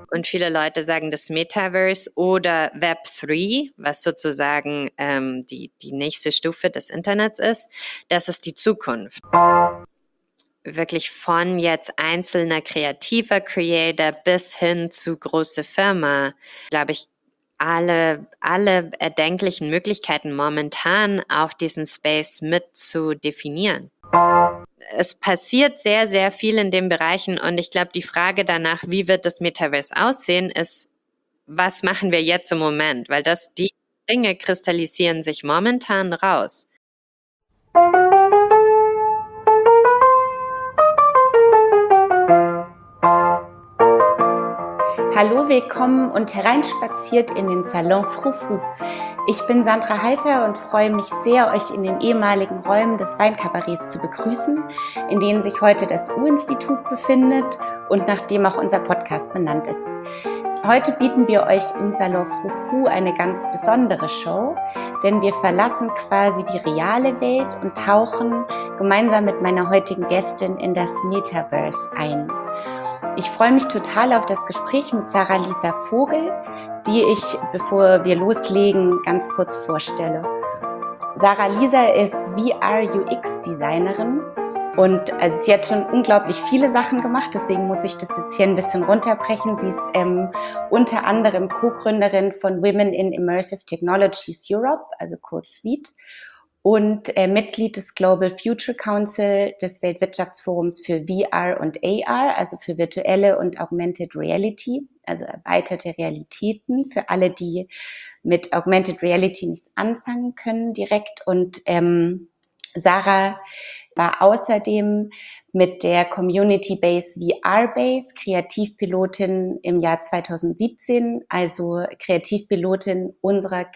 Und viele Leute sagen das Metaverse oder Web3, was sozusagen die nächste Stufe des Internets ist, das ist die Zukunft. Wirklich von jetzt einzelner kreativer Creator bis hin zu große Firma, glaube ich, alle erdenklichen Möglichkeiten momentan auch diesen Space mit zu definieren. Es passiert sehr, sehr viel in den Bereichen und ich glaube, die Frage danach, wie wird das Metaverse aussehen, ist, was machen wir jetzt im Moment? Weil die Dinge kristallisieren sich momentan raus. Hallo, willkommen und hereinspaziert in den Salon Frou-Frou. Ich bin Sandra Halter und freue mich sehr, euch in den ehemaligen Räumen des Weinkabarets zu begrüßen, in denen sich heute das U-Institut befindet und nach dem auch unser Podcast benannt ist. Heute bieten wir euch im Salon Frou-Frou eine ganz besondere Show, denn wir verlassen quasi die reale Welt und tauchen gemeinsam mit meiner heutigen Gästin in das Metaverse ein. Ich freue mich total auf das Gespräch mit Sarah-Lisa Vogel, die ich, bevor wir loslegen, ganz kurz vorstelle. Sarah-Lisa ist VR-UX-Designerin und also sie hat schon unglaublich viele Sachen gemacht, deswegen muss ich das jetzt hier ein bisschen runterbrechen. Sie ist unter anderem Co-Gründerin von Women in Immersive Technologies Europe, also kurz WIT, und Mitglied des Global Future Council des Weltwirtschaftsforums für VR und AR, also für virtuelle und Augmented Reality, also erweiterte Realitäten für alle, die mit Augmented Reality nichts anfangen können direkt. Und Sarah war außerdem mit der Community Base VR Base Kreativpilotin im Jahr 2017, also Kreativpilotin unserer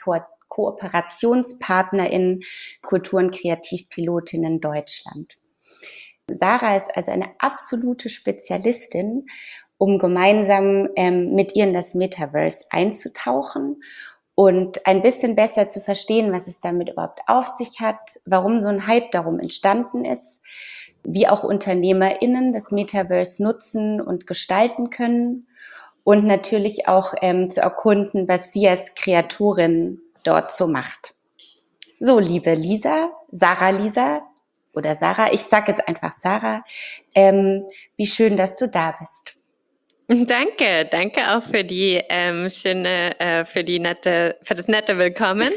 Kooperationspartnerin Kultur- und Kreativpilotinnen Deutschland. Sarah ist also eine absolute Spezialistin, um gemeinsam mit ihr in das Metaverse einzutauchen und ein bisschen besser zu verstehen, was es damit überhaupt auf sich hat, warum so ein Hype darum entstanden ist, wie auch UnternehmerInnen das Metaverse nutzen und gestalten können und natürlich auch zu erkunden, was sie als Kreatorin dort so macht. So, liebe Lisa, Sarah-Lisa oder Sarah, ich sage jetzt einfach Sarah, wie schön, dass du da bist. Danke auch für die für das nette Willkommen.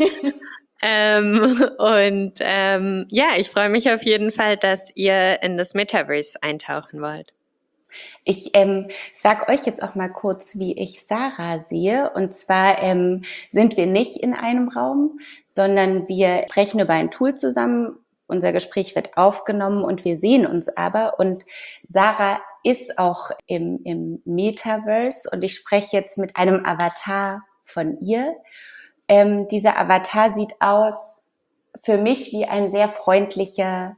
Ich freue mich auf jeden Fall, dass ihr in das Metaverse eintauchen wollt. Ich sage euch jetzt auch mal kurz, wie ich Sarah sehe. Und zwar sind wir nicht in einem Raum, sondern wir sprechen über ein Tool zusammen. Unser Gespräch wird aufgenommen und wir sehen uns aber. Und Sarah ist auch im Metaverse und ich spreche jetzt mit einem Avatar von ihr. Dieser Avatar sieht aus für mich wie eine sehr freundliche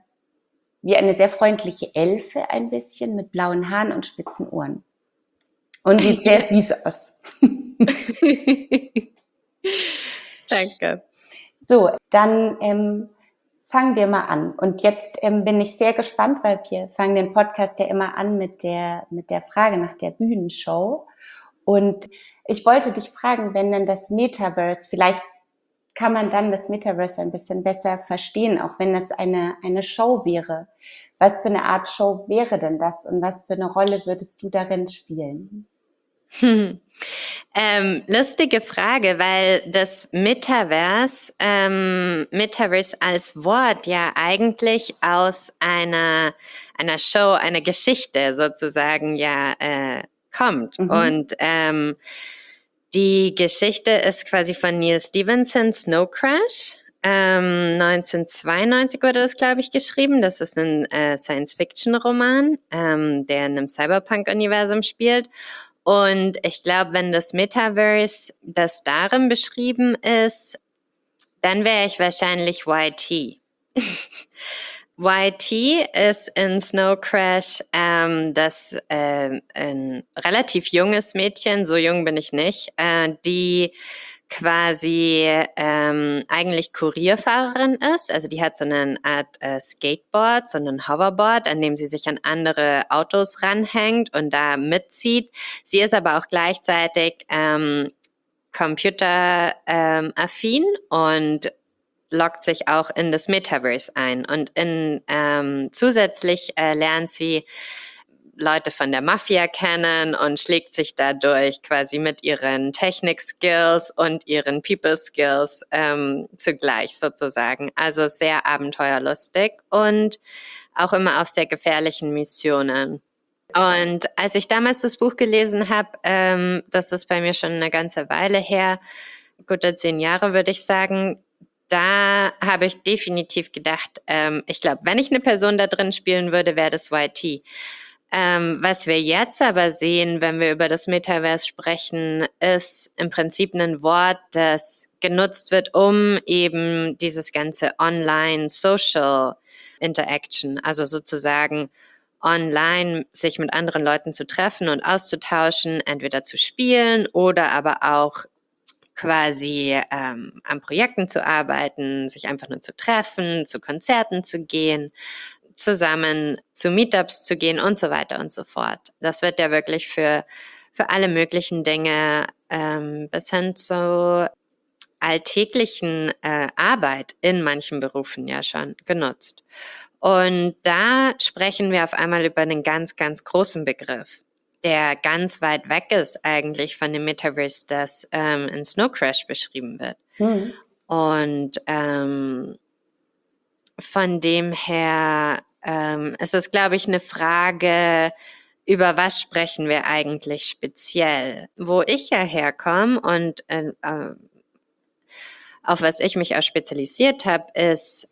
Elfe ein bisschen mit blauen Haaren und spitzen Ohren. Und sieht sehr süß aus. Danke. So, dann fangen wir mal an. Und jetzt bin ich sehr gespannt, weil wir fangen den Podcast ja immer an mit der Frage nach der Bühnenshow. Und ich wollte dich fragen, wenn denn das Metaverse, vielleicht kann man dann das Metaverse ein bisschen besser verstehen, auch wenn das eine Show wäre. Was für eine Art Show wäre denn das und was für eine Rolle würdest du darin spielen? Lustige Frage, weil das Metaverse als Wort ja eigentlich aus einer Show, einer Geschichte sozusagen kommt. Und die Geschichte ist quasi von Neil Stephenson, Snow Crash. 1992 wurde das, glaube ich, geschrieben. Das ist ein Science-Fiction-Roman, der in einem Cyberpunk-Universum spielt. Und ich glaube, wenn das Metaverse, das darin beschrieben ist, dann wäre ich wahrscheinlich YT. YT ist in Snow Crash ein relativ junges Mädchen, so jung bin ich nicht, die quasi eigentlich Kurierfahrerin ist. Also die hat so eine Art Skateboard, so ein Hoverboard, an dem sie sich an andere Autos ranhängt und da mitzieht. Sie ist aber auch gleichzeitig computeraffin und loggt sich auch in das Metaverse ein. Und zusätzlich lernt sie Leute von der Mafia kennen und schlägt sich dadurch quasi mit ihren Technik-Skills und ihren People-Skills zugleich sozusagen. Also sehr abenteuerlustig und auch immer auf sehr gefährlichen Missionen. Und als ich damals das Buch gelesen habe, das ist bei mir schon eine ganze Weile her, gute 10 Jahre würde ich sagen, da habe ich definitiv gedacht, ich glaube, wenn ich eine Person da drin spielen würde, wäre das YT. Was wir jetzt aber sehen, wenn wir über das Metaverse sprechen, ist im Prinzip ein Wort, das genutzt wird, um eben dieses ganze Online-Social Interaction, also sozusagen online sich mit anderen Leuten zu treffen und auszutauschen, entweder zu spielen oder aber auch quasi an Projekten zu arbeiten, sich einfach nur zu treffen, zu Konzerten zu gehen, zusammen zu Meetups zu gehen und so weiter und so fort. Das wird ja wirklich für alle möglichen Dinge bis hin zu alltäglichen Arbeit in manchen Berufen ja schon genutzt. Und da sprechen wir auf einmal über einen ganz, ganz großen Begriff, der ganz weit weg ist eigentlich von dem Metaverse, das in Snow Crash beschrieben wird. Und von dem her ist es, glaube ich, eine Frage, über was sprechen wir eigentlich speziell? Wo ich ja herkomme und auf was ich mich auch spezialisiert habe, ist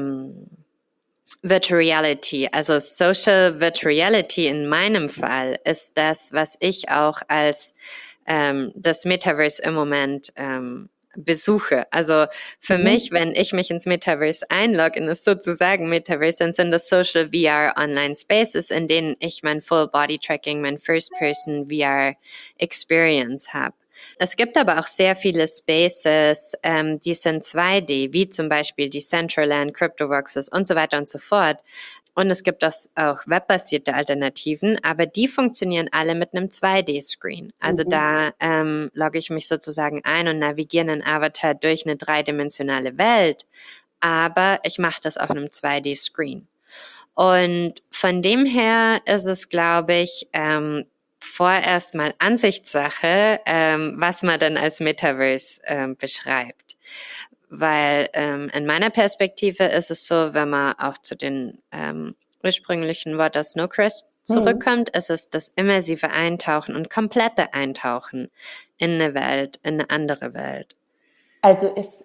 Virtual Reality. Also Social Virtual Reality in meinem Fall ist das, was ich auch als das Metaverse im Moment besuche. Also für mich, wenn ich mich ins Metaverse einlogge, in das sozusagen Metaverse, dann sind das Social VR Online Spaces, in denen ich mein Full Body Tracking, mein First-Person VR Experience habe. Es gibt aber auch sehr viele Spaces, die sind 2D, wie zum Beispiel Decentraland, CryptoVoxes und so weiter und so fort. Und es gibt auch webbasierte Alternativen, aber die funktionieren alle mit einem 2D-Screen. Also da logge ich mich sozusagen ein und navigiere einen Avatar durch eine dreidimensionale Welt, aber ich mache das auf einem 2D-Screen. Und von dem her ist es, glaube ich, vorerst mal Ansichtssache, was man dann als Metaverse beschreibt. Weil in meiner Perspektive ist es so, wenn man auch zu den ursprünglichen Wort aus Snow Crash zurückkommt, ist es das immersive Eintauchen und komplette Eintauchen in eine Welt, in eine andere Welt. Also ist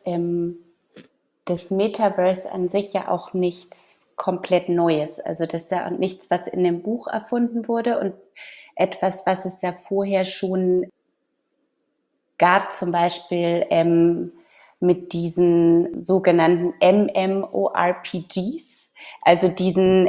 das Metaverse an sich ja auch nichts komplett Neues. Also das ist ja nichts, was in dem Buch erfunden wurde und etwas, was es ja vorher schon gab, zum Beispiel mit diesen sogenannten MMORPGs, also diesen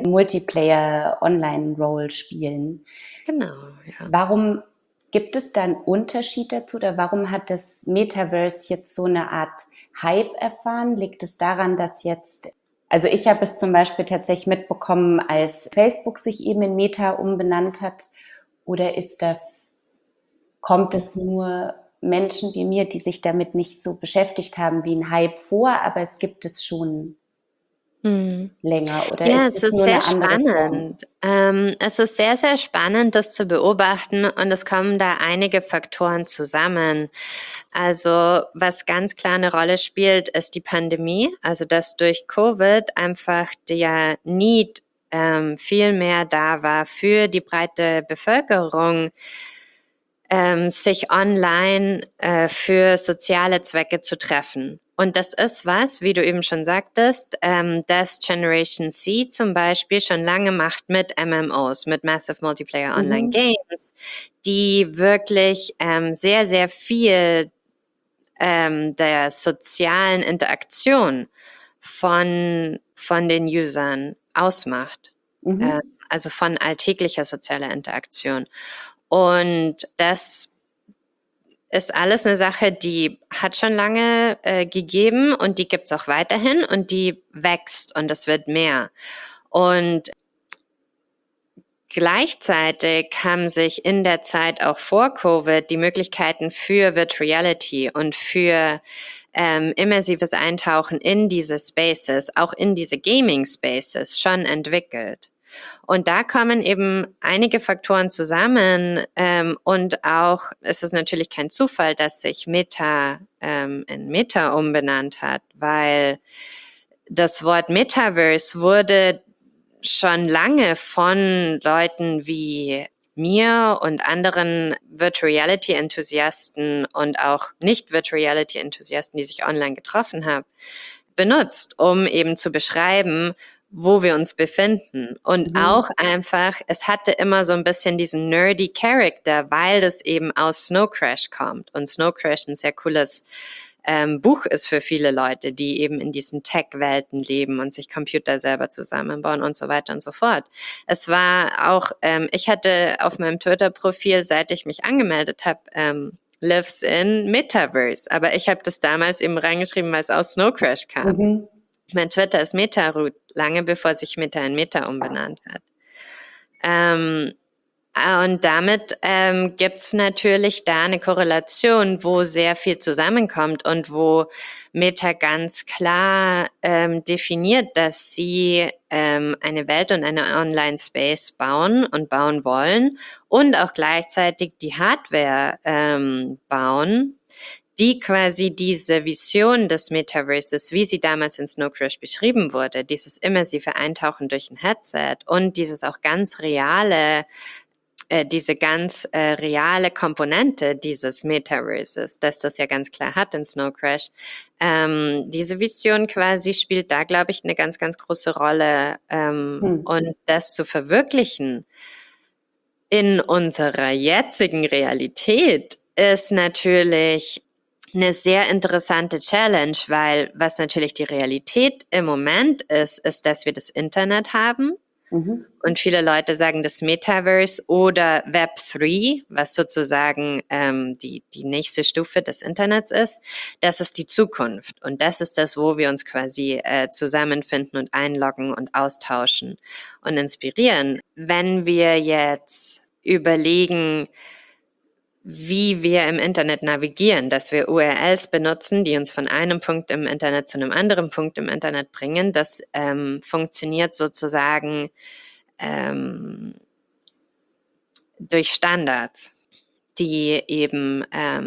Multiplayer-Online-Role-Spielen. Genau, ja. Warum gibt es da einen Unterschied dazu oder warum hat das Metaverse jetzt so eine Art Hype erfahren? Liegt es daran, dass jetzt, also ich habe es zum Beispiel tatsächlich mitbekommen, als Facebook sich eben in Meta umbenannt hat, oder kommt es nur Menschen wie mir, die sich damit nicht so beschäftigt haben, wie ein Hype vor, aber es gibt es schon länger, oder Ja, ist es es ist nur sehr eine andere Form? spannend. Es ist sehr, sehr spannend, das zu beobachten und es kommen da einige Faktoren zusammen. Also was ganz klar eine Rolle spielt, ist die Pandemie. Also dass durch Covid einfach der Need viel mehr da war für die breite Bevölkerung, sich online für soziale Zwecke zu treffen. Und das ist was, wie du eben schon sagtest, das Generation C zum Beispiel schon lange macht mit MMOs, mit Massive Multiplayer Online Games, die wirklich sehr, sehr viel der sozialen Interaktion von den Usern ausmacht. Also von alltäglicher sozialer Interaktion. Und das ist alles eine Sache, die hat schon lange gegeben und die gibt's auch weiterhin und die wächst und es wird mehr. Und gleichzeitig haben sich in der Zeit auch vor Covid die Möglichkeiten für Virtual Reality und für immersives Eintauchen in diese Spaces, auch in diese Gaming Spaces schon entwickelt. Und da kommen eben einige Faktoren zusammen und auch ist es natürlich kein Zufall, dass sich Meta in Meta umbenannt hat, weil das Wort Metaverse wurde schon lange von Leuten wie mir und anderen Virtual Reality Enthusiasten und auch nicht Virtual Reality Enthusiasten, die sich online getroffen haben, benutzt, um eben zu beschreiben, wo wir uns befinden. Und auch einfach, es hatte immer so ein bisschen diesen nerdy Character, weil das eben aus Snow Crash kommt. Und Snow Crash ein sehr cooles Buch ist für viele Leute, die eben in diesen Tech-Welten leben und sich Computer selber zusammenbauen und so weiter und so fort. Es war auch, ich hatte auf meinem Twitter-Profil, seit ich mich angemeldet habe, lives in Metaverse. Aber ich habe das damals eben reingeschrieben, weil es aus Snow Crash kam. Mein Twitter ist Meta-Root, lange bevor sich Meta in Meta umbenannt hat. Und damit gibt's natürlich da eine Korrelation, wo sehr viel zusammenkommt und wo Meta ganz klar definiert, dass sie eine Welt und eine Online-Space bauen und bauen wollen und auch gleichzeitig die Hardware bauen, die quasi diese Vision des Metaverses, wie sie damals in Snow Crash beschrieben wurde, dieses immersive Eintauchen durch ein Headset und dieses auch ganz reale diese ganz reale Komponente dieses Metaverses, dass das ja ganz klar hat in Snow Crash. Diese Vision quasi spielt da, glaube ich, eine ganz, ganz große Rolle. Und das zu verwirklichen in unserer jetzigen Realität ist natürlich eine sehr interessante Challenge, weil was natürlich die Realität im Moment ist, dass wir das Internet haben. Und viele Leute sagen das Metaverse oder Web3, was sozusagen die nächste Stufe des Internets ist, das ist die Zukunft. Und das ist das, wo wir uns quasi zusammenfinden und einloggen und austauschen und inspirieren. Wenn wir jetzt überlegen, wie wir im Internet navigieren, dass wir URLs benutzen, die uns von einem Punkt im Internet zu einem anderen Punkt im Internet bringen. Das funktioniert sozusagen durch Standards, die eben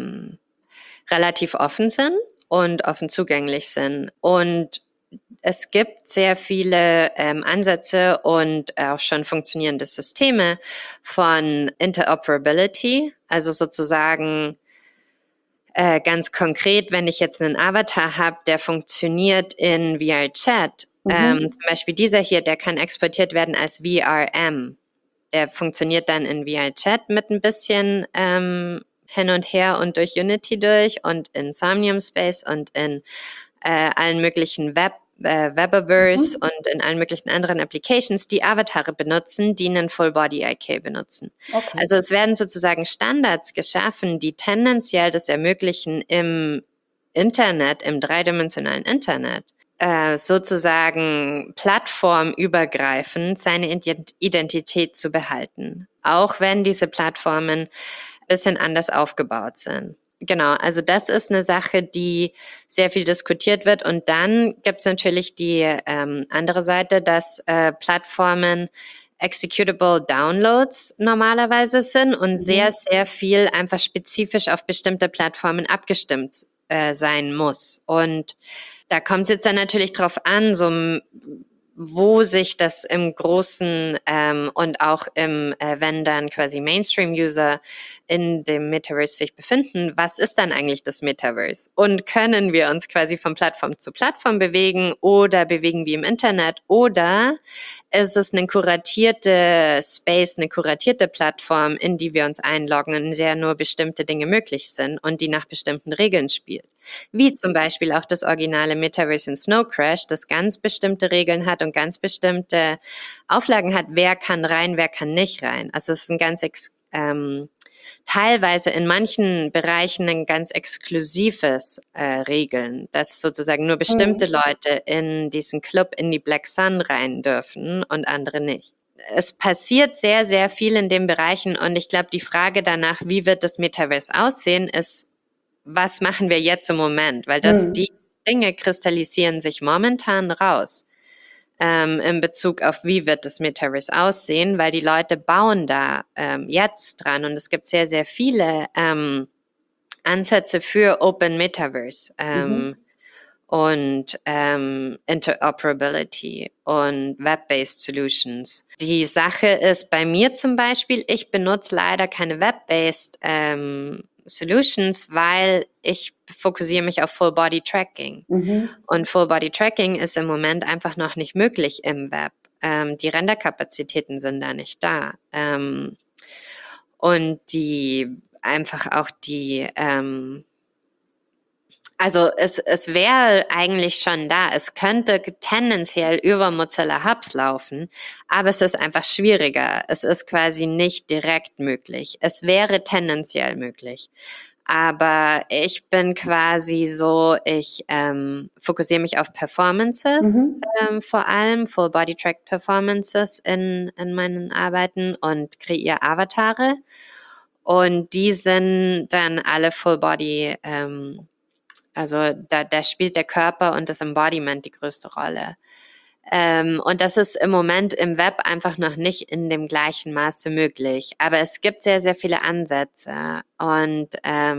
relativ offen sind und offen zugänglich sind. Und es gibt sehr viele Ansätze und auch schon funktionierende Systeme von Interoperability, also sozusagen ganz konkret, wenn ich jetzt einen Avatar habe, der funktioniert in VR-Chat, zum Beispiel dieser hier, der kann exportiert werden als VRM. Der funktioniert dann in VR-Chat mit ein bisschen hin und her und durch Unity durch und in Somnium Space und in allen möglichen Webaverse und in allen möglichen anderen Applications, die Avatare benutzen, die einen Full-Body-IK benutzen. Okay. Also es werden sozusagen Standards geschaffen, die tendenziell das ermöglichen im Internet, im dreidimensionalen Internet, sozusagen plattformübergreifend seine Identität zu behalten. Auch wenn diese Plattformen ein bisschen anders aufgebaut sind. Genau, also das ist eine Sache, die sehr viel diskutiert wird. Und dann gibt es natürlich die andere Seite, dass Plattformen executable Downloads normalerweise sind und sehr, sehr viel einfach spezifisch auf bestimmte Plattformen abgestimmt sein muss. Und da kommt es jetzt dann natürlich drauf an, so wo sich das im Großen und auch wenn dann quasi Mainstream-User in dem Metaverse sich befinden, was ist dann eigentlich das Metaverse? Und können wir uns quasi von Plattform zu Plattform bewegen oder bewegen wir im Internet oder ist es eine kuratierte Space, eine kuratierte Plattform, in die wir uns einloggen, in der nur bestimmte Dinge möglich sind und die nach bestimmten Regeln spielt? Wie zum Beispiel auch das originale Metaverse in Snow Crash, das ganz bestimmte Regeln hat und ganz bestimmte Auflagen hat, wer kann rein, wer kann nicht rein. Also es ist ein ganz teilweise in manchen Bereichen ein ganz exklusives Regeln, dass sozusagen nur bestimmte Leute in diesen Club in die Black Sun rein dürfen und andere nicht. Es passiert sehr, sehr viel in den Bereichen und ich glaube, die Frage danach, wie wird das Metaverse aussehen, ist, was machen wir jetzt im Moment? Weil die Dinge kristallisieren sich momentan raus in Bezug auf, wie wird das Metaverse aussehen, weil die Leute bauen da jetzt dran und es gibt sehr, sehr viele Ansätze für Open Metaverse und Interoperability und Web-based Solutions. Die Sache ist bei mir zum Beispiel, ich benutze leider keine Web-based Solutions, weil ich fokussiere mich auf Full-Body-Tracking. Und Full-Body-Tracking ist im Moment einfach noch nicht möglich im Web. Die Renderkapazitäten sind da nicht da. Und also es wäre eigentlich schon da. Es könnte tendenziell über Mozilla Hubs laufen, aber es ist einfach schwieriger. Es ist quasi nicht direkt möglich. Es wäre tendenziell möglich. Aber ich bin quasi so, ich fokussiere mich auf Performances, vor allem Full-Body-Track-Performances in meinen Arbeiten und kreiere Avatare. Und die sind dann alle Full-Body, also da spielt der Körper und das Embodiment die größte Rolle. Und das ist im Moment im Web einfach noch nicht in dem gleichen Maße möglich. Aber es gibt sehr, sehr viele Ansätze. Und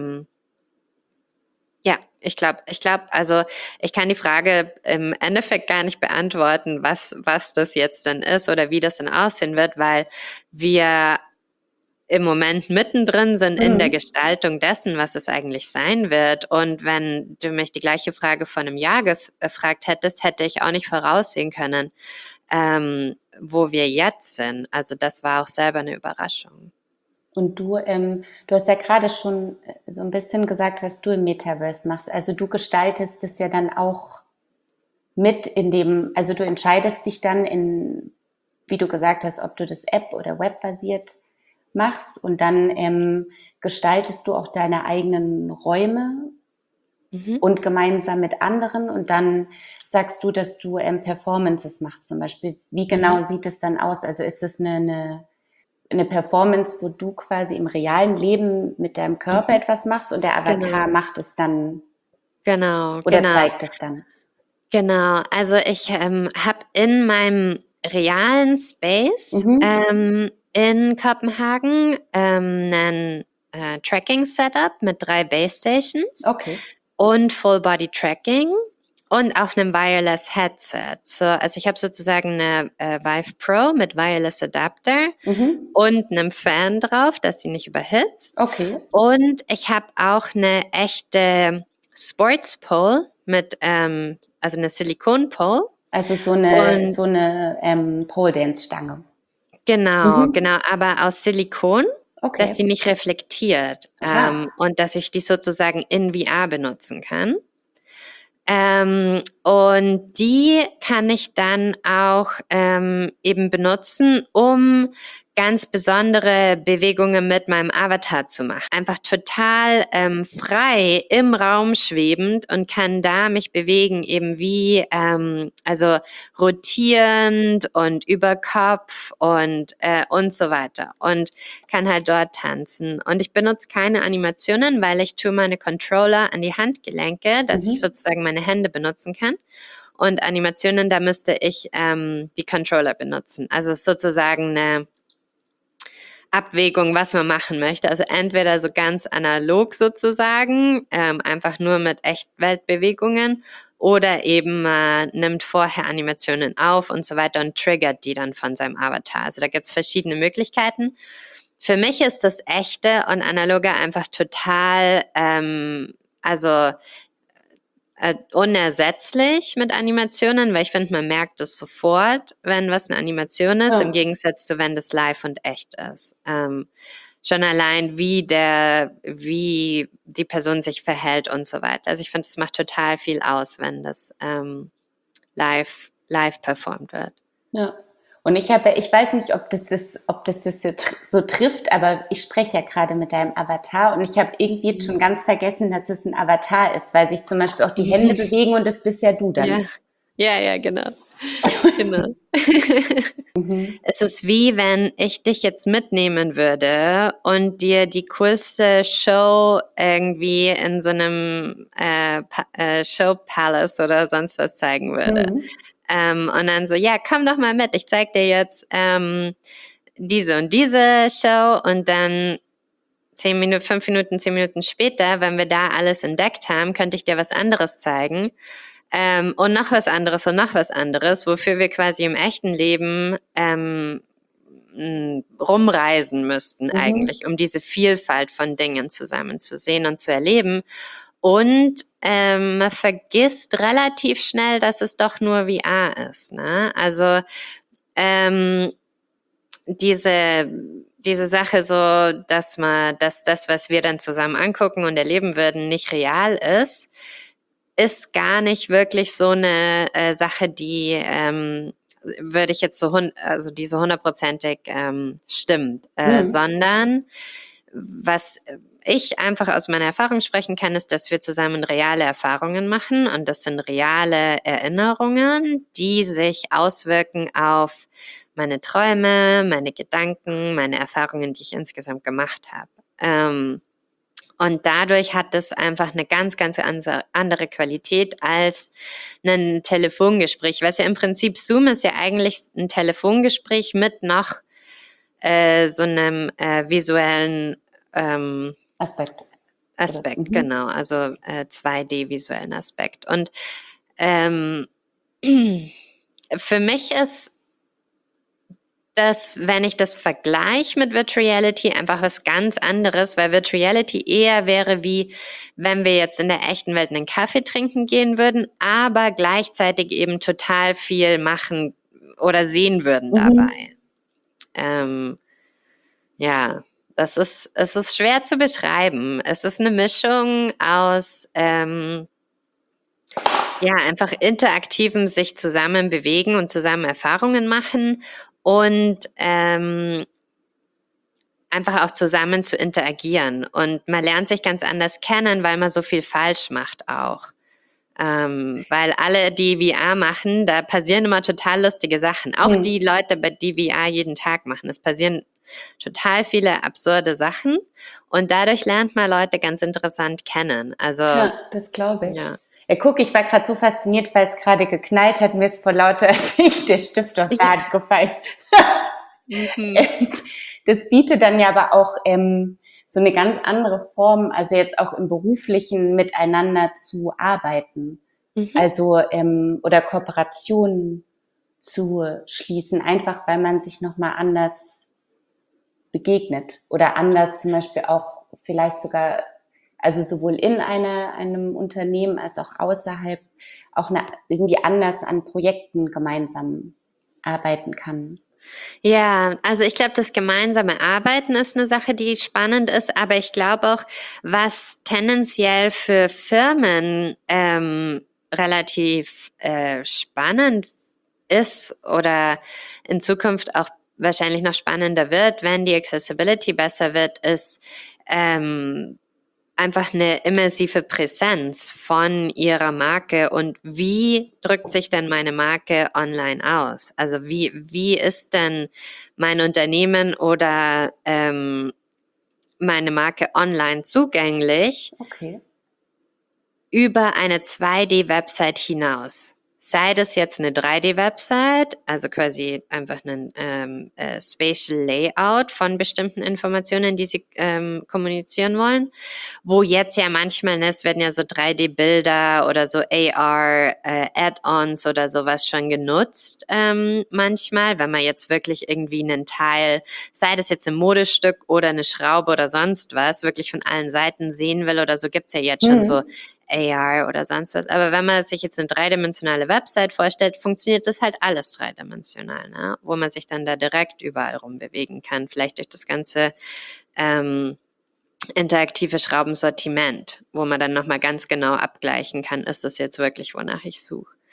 ja, ich glaube, also ich kann die Frage im Endeffekt gar nicht beantworten, was das jetzt dann ist oder wie das dann aussehen wird, weil wir im Moment mittendrin sind in der Gestaltung dessen, was es eigentlich sein wird. Und wenn du mich die gleiche Frage vor einem Jahr gefragt hättest, hätte ich auch nicht voraussehen können, wo wir jetzt sind. Also das war auch selber eine Überraschung. Und du hast ja gerade schon so ein bisschen gesagt, was du im Metaverse machst. Also du gestaltest es ja dann auch mit also du entscheidest dich dann wie du gesagt hast, ob du das App- oder Web-basiert machst und dann gestaltest du auch deine eigenen Räume und gemeinsam mit anderen und dann sagst du, dass du Performances machst zum Beispiel. Wie genau sieht es dann aus? Also ist es eine Performance, wo du quasi im realen Leben mit deinem Körper etwas machst und der Avatar macht es dann oder zeigt es dann? Genau, also ich habe in meinem realen Space in Kopenhagen ein Tracking-Setup mit 3 Base Stations und Full-Body-Tracking und auch einem Wireless Headset. Also ich habe sozusagen eine Vive Pro mit Wireless Adapter und einem Fan drauf, dass sie nicht überhitzt. Und ich habe auch eine echte Sports Pole mit, also eine Silikon-Pole. Also so eine Pole-Dance-Stange. Genau, aber aus Silikon, dass sie nicht reflektiert und dass ich die sozusagen in VR benutzen kann. Und die kann ich dann auch eben benutzen, um ganz besondere Bewegungen mit meinem Avatar zu machen. Einfach total frei im Raum schwebend und kann da mich bewegen, eben wie, also rotierend und über Kopf und so weiter. Und kann halt dort tanzen. Und ich benutze keine Animationen, weil ich tue meine Controller an die Handgelenke, dass ich sozusagen meine Hände benutzen kann. Und Animationen, da müsste ich die Controller benutzen. Also sozusagen eine Abwägung, was man machen möchte. Also entweder so ganz analog sozusagen, einfach nur mit Echtweltbewegungen oder eben nimmt vorher Animationen auf und so weiter und triggert die dann von seinem Avatar. Also da gibt es verschiedene Möglichkeiten. Für mich ist das echte und analoge einfach total, unersetzlich mit Animationen, weil ich finde, man merkt es sofort, wenn was eine Animation ist, im Gegensatz zu, wenn das live und echt ist. Schon allein, wie die Person sich verhält und so weiter. Also ich finde, es macht total viel aus, wenn das live performt wird. Ja. Und ich weiß nicht, ob das so trifft, aber ich spreche ja gerade mit deinem Avatar und ich habe irgendwie jetzt schon ganz vergessen, dass es ein Avatar ist, weil sich zum Beispiel auch die Hände bewegen und das bist ja du dann. Ja, ja, genau. Genau. Mhm. Es ist wie wenn ich dich jetzt mitnehmen würde und dir die coolste Show irgendwie in so einem Show Palace oder sonst was zeigen würde. Mhm. Und dann so, ja, komm doch mal mit, ich zeig dir jetzt diese und diese Show und dann 5 Minuten, 10 Minuten später, wenn wir da alles entdeckt haben, könnte ich dir was anderes zeigen. Und noch was anderes und noch was anderes, wofür wir quasi im echten Leben rumreisen müssten Mhm. eigentlich, um diese Vielfalt von Dingen zusammen zu sehen und zu erleben. Und man vergisst relativ schnell, dass es doch nur VR ist. Ne? Also diese Sache so, dass das, was wir dann zusammen angucken und erleben würden, nicht real ist gar nicht wirklich so eine Sache, die würde ich jetzt die so hundertprozentig stimmt, Mhm. sondern was ich einfach aus meiner Erfahrung sprechen kann, ist, dass wir zusammen reale Erfahrungen machen und das sind reale Erinnerungen, die sich auswirken auf meine Träume, meine Gedanken, meine Erfahrungen, die ich insgesamt gemacht habe. Und dadurch hat es einfach eine ganz, ganz andere Qualität als ein Telefongespräch. Was ja im Prinzip Zoom ist ja eigentlich ein Telefongespräch mit noch so einem visuellen Aspekt. Oder? Aspekt, Mhm. genau, also 2D-visuellen Aspekt. Und für mich ist das, wenn ich das vergleiche mit Virtual Reality, einfach was ganz anderes, weil Virtual Reality eher wäre wie, wenn wir jetzt in der echten Welt einen Kaffee trinken gehen würden, aber gleichzeitig eben total viel machen oder sehen würden dabei. Mhm. Ähm, ja, es ist schwer zu beschreiben. Es ist eine Mischung aus ja, einfach interaktivem sich zusammen bewegen und zusammen Erfahrungen machen und einfach auch zusammen zu interagieren. Und man lernt sich ganz anders kennen, weil man so viel falsch macht auch. Weil alle, die VR machen, da passieren immer total lustige Sachen. Auch die Mhm. Leute, die VR jeden Tag machen. Es passieren total viele absurde Sachen und dadurch lernt man Leute ganz interessant kennen. Also, Ja, das glaube ich. ja. Ja, guck, ich war gerade so fasziniert, weil es gerade geknallt hat. Mir ist vor lauter der Stift aus der Hand gefallen. Mhm. Das bietet dann ja aber auch so eine ganz andere Form, also jetzt auch im beruflichen miteinander zu arbeiten. Mhm. Also oder Kooperationen zu schließen, einfach weil man sich nochmal anders begegnet oder anders zum Beispiel auch vielleicht sogar, also sowohl in einem Unternehmen als auch außerhalb auch irgendwie anders an Projekten gemeinsam arbeiten kann. Ja, also ich glaube, das gemeinsame Arbeiten ist eine Sache, die spannend ist, aber ich glaube auch, was tendenziell für Firmen relativ spannend ist oder in Zukunft auch wahrscheinlich noch spannender wird, wenn die Accessibility besser wird, ist einfach eine immersive Präsenz von ihrer Marke und wie drückt sich denn meine Marke online aus? Also wie ist denn mein Unternehmen oder meine Marke online zugänglich Okay. über eine 2D-Website hinaus? Sei das jetzt eine 3D-Website, also quasi einfach ein Spatial Layout von bestimmten Informationen, die Sie kommunizieren wollen, wo jetzt ja manchmal, es werden ja so 3D-Bilder oder so AR-Add-ons oder sowas schon genutzt manchmal, wenn man jetzt wirklich irgendwie einen Teil, sei das jetzt ein Modestück oder eine Schraube oder sonst was, wirklich von allen Seiten sehen will oder so, gibt's ja jetzt schon so Mhm. AR oder sonst was. Aber wenn man sich jetzt eine dreidimensionale Website vorstellt, funktioniert das halt alles dreidimensional, ne? Wo man sich dann da direkt überall rumbewegen kann, vielleicht durch das ganze interaktive Schraubensortiment, wo man dann nochmal ganz genau abgleichen kann, ist das jetzt wirklich, wonach ich suche.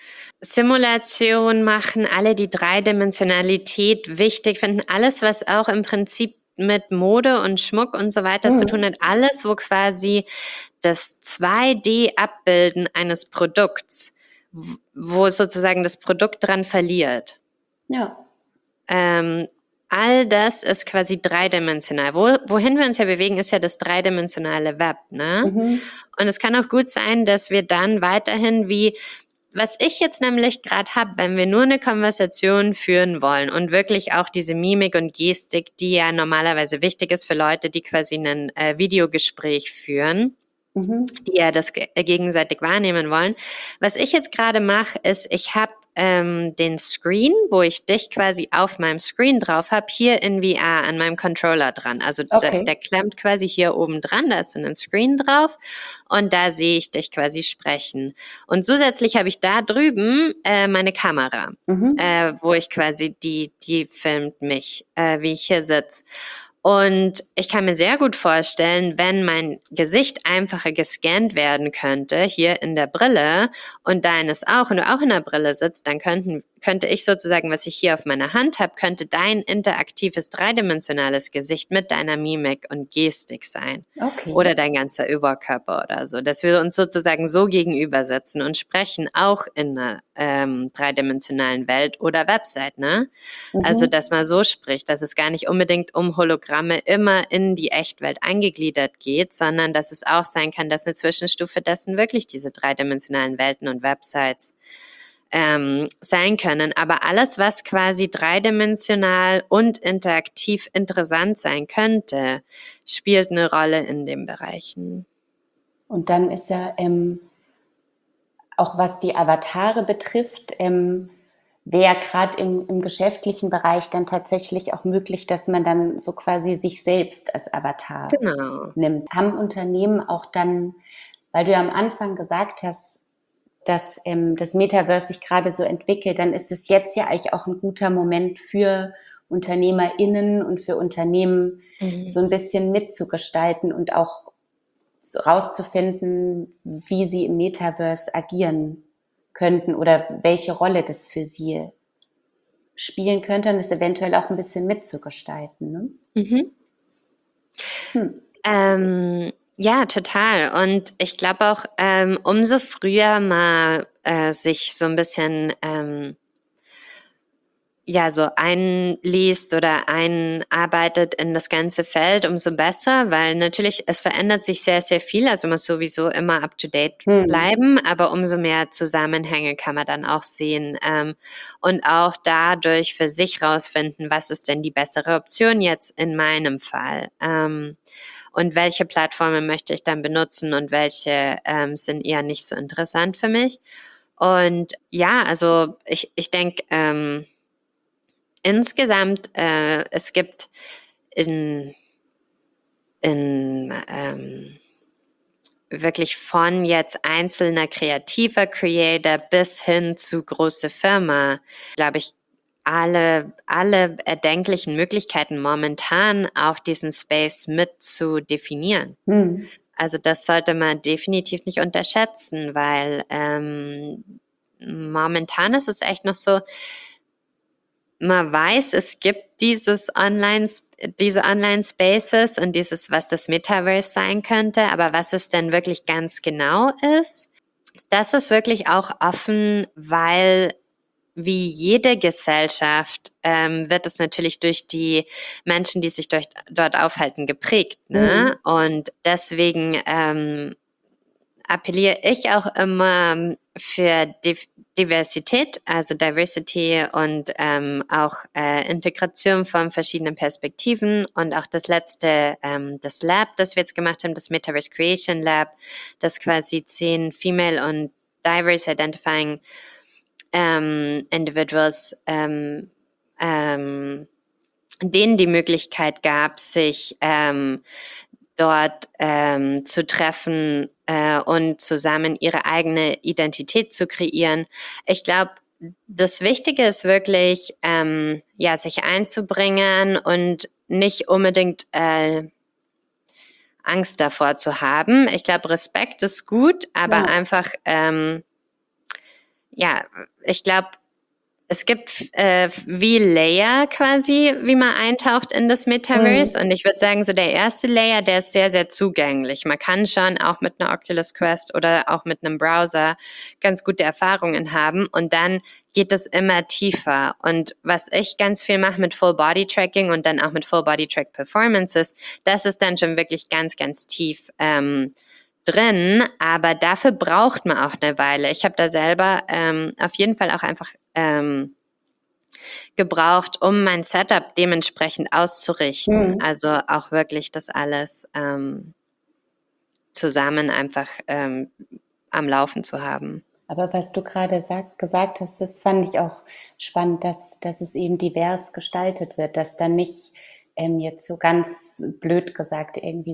Simulation machen, alle die Dreidimensionalität wichtig finden, alles, was auch im Prinzip mit Mode und Schmuck und so weiter zu tun hat, alles, wo quasi das 2D-Abbilden eines Produkts, wo sozusagen das Produkt dran verliert. Ja. All das ist quasi dreidimensional. Wohin wir uns ja bewegen, ist ja das dreidimensionale Web, ne? Und es kann auch gut sein, dass wir dann weiterhin was ich jetzt nämlich gerade habe, wenn wir nur eine Konversation führen wollen und wirklich auch diese Mimik und Gestik, die ja normalerweise wichtig ist für Leute, die quasi ein Videogespräch führen, die ja das gegenseitig wahrnehmen wollen. Was ich jetzt gerade mache, ist, ich habe den Screen, wo ich dich quasi auf meinem Screen drauf habe, hier in VR an meinem Controller dran. Also der klemmt quasi hier oben dran, da ist so ein Screen drauf und da sehe ich dich quasi sprechen. Und zusätzlich habe ich da drüben meine Kamera, wo ich quasi, die filmt mich, wie ich hier sitze. Und ich kann mir sehr gut vorstellen, wenn mein Gesicht einfacher gescannt werden könnte, hier in der Brille und deines auch, und du auch in der Brille sitzt, dann könnte ich sozusagen, was ich hier auf meiner Hand habe, könnte dein interaktives, dreidimensionales Gesicht mit deiner Mimik und Gestik sein. Okay. Oder dein ganzer Überkörper oder so. Dass wir uns sozusagen so gegenüber sitzen und sprechen, auch in einer dreidimensionalen Welt oder Website, ne? Also, dass man so spricht, dass es gar nicht unbedingt um Hologramme immer in die Echtwelt eingegliedert geht, sondern dass es auch sein kann, dass eine Zwischenstufe dessen wirklich diese dreidimensionalen Welten und Websites sein können. Aber alles, was quasi dreidimensional und interaktiv interessant sein könnte, spielt eine Rolle in den Bereichen. Und dann ist ja auch was die Avatare betrifft, wäre gerade im geschäftlichen Bereich dann tatsächlich auch möglich, dass man dann so quasi sich selbst als Avatar nimmt. Haben Unternehmen auch dann, weil du ja am Anfang gesagt hast, dass das Metaverse sich gerade so entwickelt, dann ist es jetzt ja eigentlich auch ein guter Moment für UnternehmerInnen und für Unternehmen so ein bisschen mitzugestalten und auch rauszufinden, wie sie im Metaverse agieren könnten oder welche Rolle das für sie spielen könnte und es eventuell auch ein bisschen mitzugestalten. Ne? Ja, total. Und ich glaube auch, umso früher man sich so ein bisschen so einliest oder einarbeitet in das ganze Feld, umso besser, weil natürlich, es verändert sich sehr, sehr viel, also man muss sowieso immer up-to-date bleiben, aber umso mehr Zusammenhänge kann man dann auch sehen und auch dadurch für sich rausfinden, was ist denn die bessere Option jetzt in meinem Fall. Und welche Plattformen möchte ich dann benutzen und welche sind eher nicht so interessant für mich. Und ja, also ich denke, insgesamt, es gibt wirklich von jetzt einzelner kreativer Creator bis hin zu große Firma, glaube ich, alle erdenklichen Möglichkeiten momentan auch diesen Space mit zu definieren. Also das sollte man definitiv nicht unterschätzen, weil momentan ist es echt noch so, man weiß, es gibt diese Online-Spaces und dieses, was das Metaverse sein könnte, aber was es denn wirklich ganz genau ist, das ist wirklich auch offen, weil wie jede Gesellschaft wird es natürlich durch die Menschen, die sich dort aufhalten, geprägt. Ne? Und deswegen appelliere ich auch immer für Diversität, also Diversity und auch Integration von verschiedenen Perspektiven und auch das letzte, das Lab, das wir jetzt gemacht haben, das Metaverse Creation Lab, das quasi 10 Female und Diverse Identifying Individuals denen die Möglichkeit gab, sich dort zu treffen und zusammen ihre eigene Identität zu kreieren. Ich glaube, das Wichtige ist wirklich, sich einzubringen und nicht unbedingt Angst davor zu haben. Ich glaube, Respekt ist gut, aber einfach ja, ich glaube, es gibt wie Layer quasi, wie man eintaucht in das Metaverse. Und ich würde sagen, so der erste Layer, der ist sehr, sehr zugänglich. Man kann schon auch mit einer Oculus Quest oder auch mit einem Browser ganz gute Erfahrungen haben. Und dann geht es immer tiefer. Und was ich ganz viel mache mit Full Body Tracking und dann auch mit Full Body Track Performances, das ist dann schon wirklich ganz, ganz tief drin, aber dafür braucht man auch eine Weile. Ich habe da selber auf jeden Fall auch einfach gebraucht, um mein Setup dementsprechend auszurichten. Also auch wirklich das alles zusammen einfach am Laufen zu haben. Aber was du gerade gesagt hast, das fand ich auch spannend, dass es eben divers gestaltet wird, dass dann nicht jetzt so ganz blöd gesagt irgendwie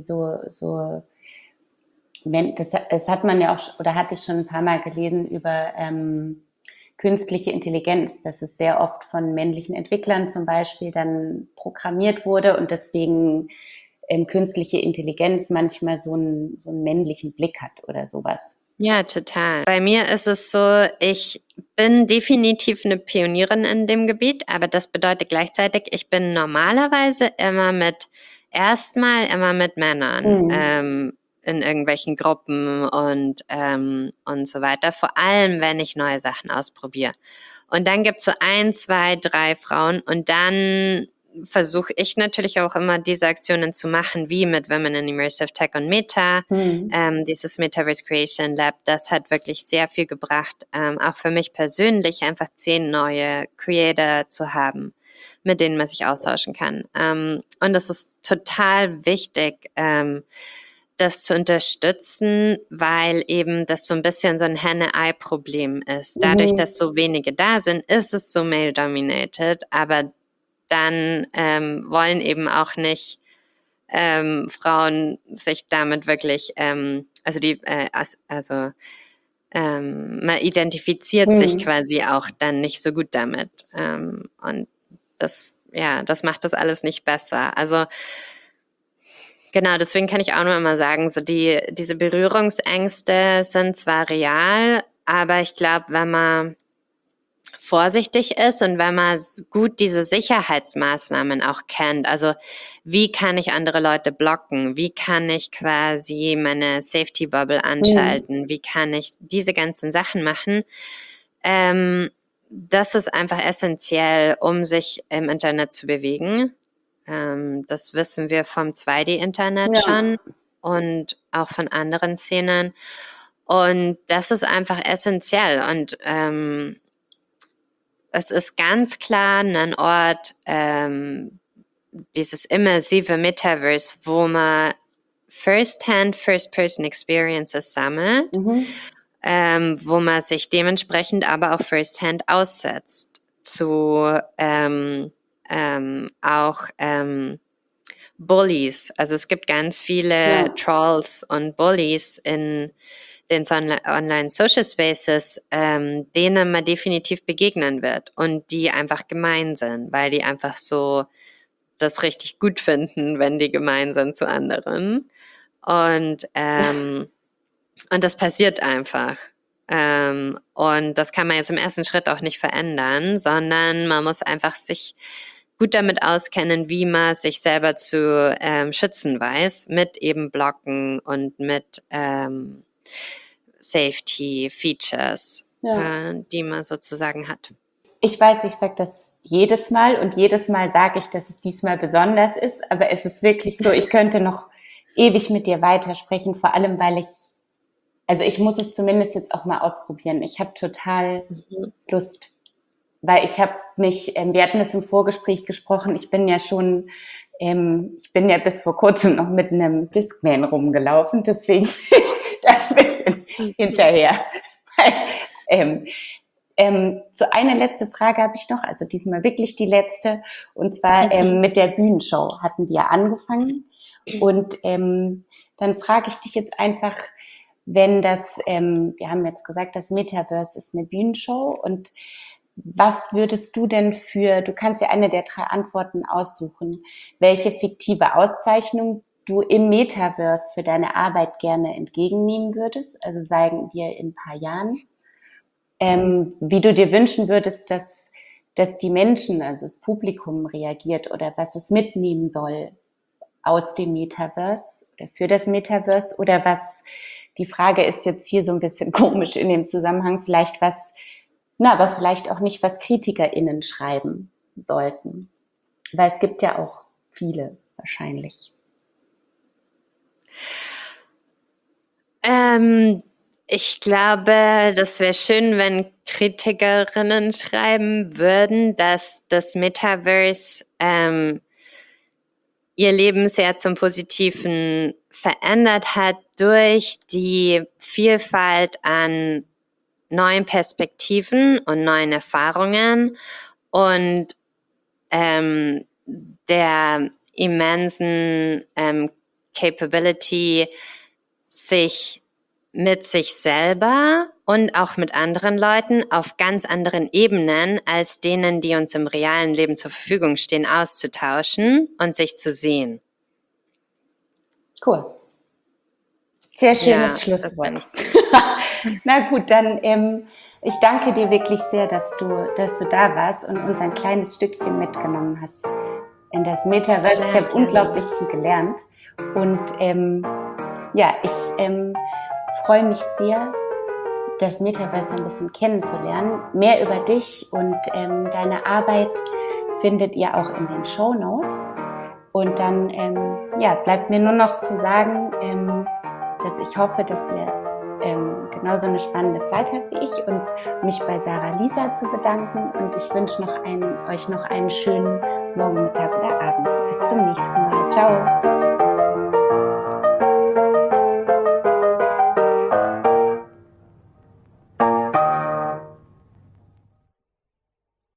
das hat man ja auch, oder hatte ich schon ein paar Mal gelesen über künstliche Intelligenz, dass es sehr oft von männlichen Entwicklern zum Beispiel dann programmiert wurde und deswegen künstliche Intelligenz manchmal so einen männlichen Blick hat oder sowas. Ja, total. Bei mir ist es so, ich bin definitiv eine Pionierin in dem Gebiet, aber das bedeutet gleichzeitig, ich bin normalerweise erstmal immer mit Männern in irgendwelchen Gruppen und so weiter, vor allem wenn ich neue Sachen ausprobiere. Und dann gibt's so 1, 2, 3 Frauen und dann versuche ich natürlich auch immer diese Aktionen zu machen, wie mit Women in Immersive Tech und Meta. Dieses Metaverse Creation Lab, das hat wirklich sehr viel gebracht, auch für mich persönlich einfach 10 neue Creator zu haben, mit denen man sich austauschen kann. Und das ist total wichtig, das zu unterstützen, weil eben das so ein bisschen so ein Henne-Ei-Problem ist. Dadurch, dass so wenige da sind, ist es so male-dominated, aber dann wollen eben auch nicht Frauen sich damit wirklich, man identifiziert sich quasi auch dann nicht so gut damit. Und das macht das alles nicht besser. Also genau, deswegen kann ich auch nur immer sagen, so diese Berührungsängste sind zwar real, aber ich glaube, wenn man vorsichtig ist und wenn man gut diese Sicherheitsmaßnahmen auch kennt, also wie kann ich andere Leute blocken, wie kann ich quasi meine Safety Bubble anschalten, wie kann ich diese ganzen Sachen machen, das ist einfach essentiell, um sich im Internet zu bewegen. Das wissen wir vom 2D-Internet schon und auch von anderen Szenen. Und das ist einfach essentiell. Und es ist ganz klar ein Ort, dieses immersive Metaverse, wo man First-Hand, First-Person Experiences sammelt, wo man sich dementsprechend aber auch First-Hand aussetzt zu auch Bullies. Also es gibt ganz viele Trolls und Bullies in den Online-Social Spaces, denen man definitiv begegnen wird und die einfach gemein sind, weil die einfach so das richtig gut finden, wenn die gemein sind zu anderen. Und das passiert einfach. Und das kann man jetzt im ersten Schritt auch nicht verändern, sondern man muss einfach sich gut damit auskennen, wie man sich selber zu schützen weiß, mit eben Blocken und mit Safety-Features, die man sozusagen hat. Ich weiß, ich sage das jedes Mal und jedes Mal sage ich, dass es diesmal besonders ist, aber es ist wirklich so, ich könnte noch ewig mit dir weitersprechen, vor allem, weil ich muss es zumindest jetzt auch mal ausprobieren. Ich habe total Lust, weil ich habe wir hatten es im Vorgespräch gesprochen, ich bin ja bis vor kurzem noch mit einem Discman rumgelaufen, deswegen bin ich da ein bisschen hinterher. So eine letzte Frage habe ich noch, also diesmal wirklich die letzte, und zwar mit der Bühnenshow hatten wir angefangen und dann frage ich dich jetzt einfach, wenn wir haben jetzt gesagt, das Metaverse ist eine Bühnenshow und was würdest du denn du kannst ja eine der 3 Antworten aussuchen, welche fiktive Auszeichnung du im Metaverse für deine Arbeit gerne entgegennehmen würdest, also sagen wir in ein paar Jahren. wie du dir wünschen würdest, dass die Menschen, also das Publikum reagiert oder was es mitnehmen soll aus dem Metaverse oder für das Metaverse oder was, die Frage ist jetzt hier so ein bisschen komisch in dem Zusammenhang, vielleicht was, aber vielleicht auch nicht, was KritikerInnen schreiben sollten. Weil es gibt ja auch viele wahrscheinlich. Ich glaube, das wäre schön, wenn Kritikerinnen schreiben würden, dass das Metaverse ihr Leben sehr zum Positiven verändert hat durch die Vielfalt an neuen Perspektiven und neuen Erfahrungen und der immensen Capability, sich mit sich selber und auch mit anderen Leuten auf ganz anderen Ebenen als denen, die uns im realen Leben zur Verfügung stehen, auszutauschen und sich zu sehen. Cool. Sehr schönes Schlusswort. Na gut, dann ich danke dir wirklich sehr, dass du da warst und uns ein kleines Stückchen mitgenommen hast in das Metaverse. Ich habe unglaublich viel gelernt und ich freue mich sehr, das Metaverse ein bisschen kennenzulernen. Mehr über dich und deine Arbeit findet ihr auch in den Shownotes. Und dann bleibt mir nur noch zu sagen, dass ich hoffe, dass ihr genauso eine spannende Zeit habt wie ich und mich bei Sarah Lisa zu bedanken. Und ich wünsche euch noch einen schönen Morgen, Mittag oder Abend. Bis zum nächsten Mal. Ciao.